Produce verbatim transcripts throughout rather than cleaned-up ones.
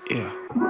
Yeah.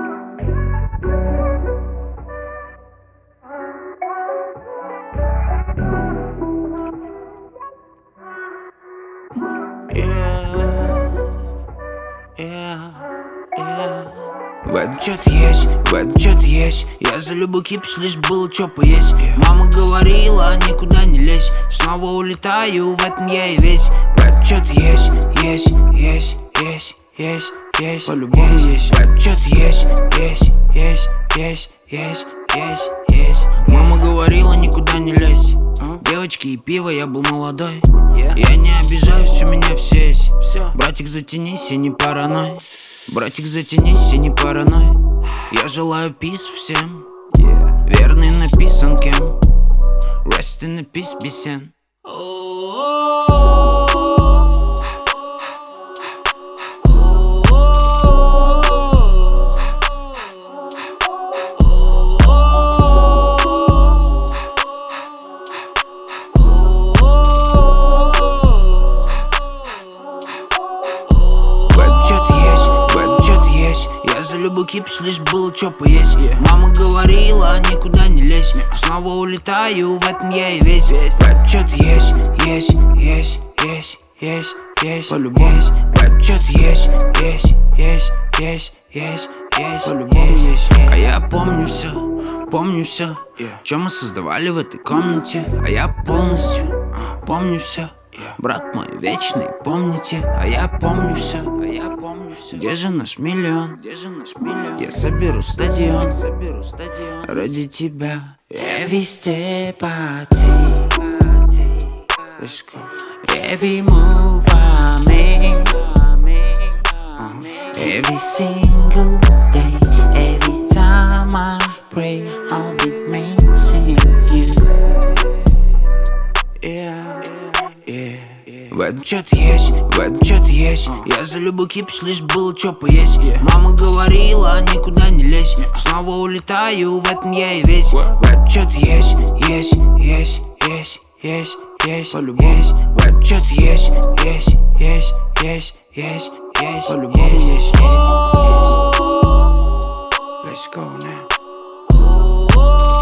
В этом что-то есть, в этом что-то есть. Я за любой кипиш, лишь было чё поесть. yeah. Мама говорила, никуда не лезь. Снова улетаю, в этом я и весь. В этом что-то есть, есть, есть, есть, есть, есть. По-любому есть. В этом что-то есть, есть, есть, есть, есть, есть, есть. Мама говорила, никуда не лезь. uh? Девочки и пиво, я был молодой. yeah. Я не обижаюсь, у меня все есть. Все. Братик, затянись и не параной. Братик, затянись и не параной. Я желаю пис всем. yeah. Верный написан кем. Rest in the peace, бесен. За любой кипиш, лишь было чё поесть. yeah. Мама говорила, никуда не лезь. yeah. Снова улетаю, в этом я и весь. В этом что-то есть, есть, есть, есть, есть, есть. По-любому. В этом что-то есть, есть, есть, есть, есть, есть. По-любому есть. А я помню все, помню все. yeah. Чё мы создавали в этой комнате. А я полностью помню все. Брат мой вечный, помните, а я помню все, а я помню все. Где же наш миллион? Где же наш миллион? Я соберу стадион, соберу стадион ради тебя. Every step I take, let's go. Every move I make, uh, every single day, every time I pray, I'll be missing you. Yeah. Yeah. В этом что-то есть, в этом что-то есть. uh. Я за любой кипиш, лишь было чё поесть. yeah. Мама говорила, никуда не лезь. yeah. Снова улетаю, в этом я и весь. What? В этом что-то есть, есть, есть, есть, есть, есть. По-любому. В этом что-то есть, есть, есть, есть, есть, есть. По-любому есть, есть, есть. Let's go now.